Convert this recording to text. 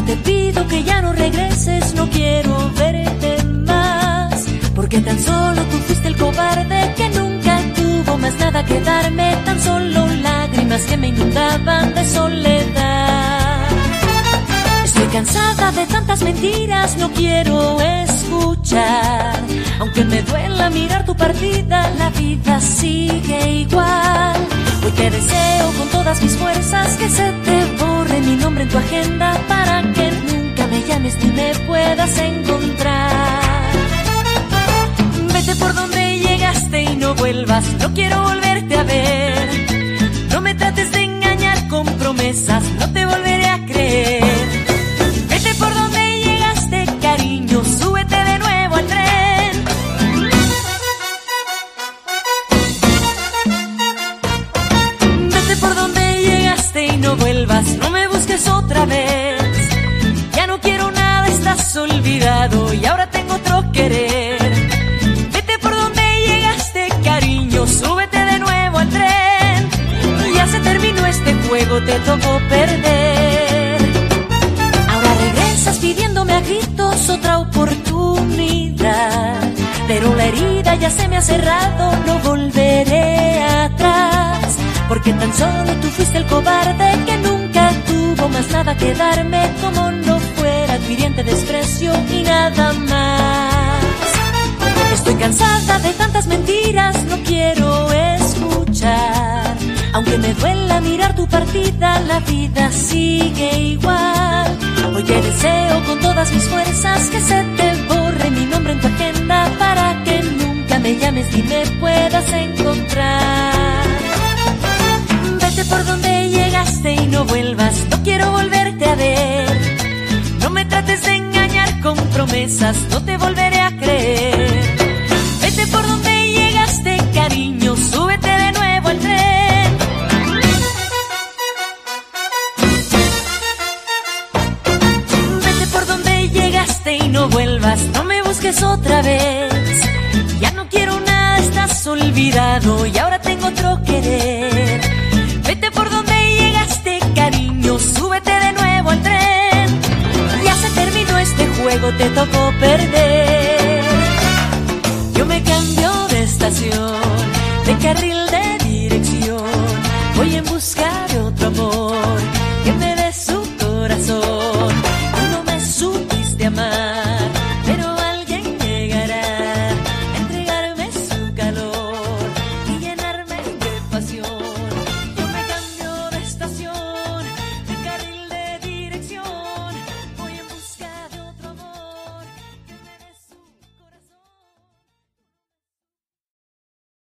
te pido que ya no regreses, no quiero verte más, porque tan solo tú fuiste el cobarde que nunca tuvo más nada que darme, tan solo lágrimas que me inundaban de soledad. Estoy cansada de tantas mentiras, no quiero escuchar, aunque me duela mirar tu partida, la vida sigue igual. Hoy te deseo con todas mis fuerzas que se te borre mi nombre en tu agenda, para que nunca me llames ni me puedas encontrar. Vete por donde llegaste y no vuelvas, no quiero volverte a ver. No me trates de engañar con promesas, no te volveré a creer. Vete por donde llegaste, cariño, súbete de nuevo al tren. Vete por donde llegaste y no vuelvas, no me busques otra vez. Ya no quiero nada, estás olvidado y ahora tengo otro querer. Vete por donde llegaste, cariño, súbete de nuevo al tren. Ya se terminó este juego, te tocó perder. Ahora regresas pidiéndome a gritos otra oportunidad, pero la herida ya se me ha cerrado, no volveré atrás, porque tan solo tú fuiste el cobarde que nunca tuvo más nada que darme, como no fuera adquiriente desprecio y nada más. Estoy cansada de tantas mentiras, no quiero escuchar, aunque me duela mirar tu partida, la vida sigue igual. Hoy te deseo con todas mis fuerzas que se te borre mi nombre en tu agenda, para que nunca me llames ni me puedas encontrar. Vete por donde llegaste y no vuelvas, no quiero volverte a ver. No me trates de engañar con promesas, no te volveré a creer. Vete por donde llegaste, cariño, súbete de nuevo al tren. Vete por donde llegaste y no vuelvas, no me busques otra vez. Ya no quiero nada, estás olvidado y ahora tengo otro querer. Vete por donde llegaste, cariño, súbete de nuevo al tren. Ya se terminó este juego, te tocó perder. Yo me cambio de estación, de carril de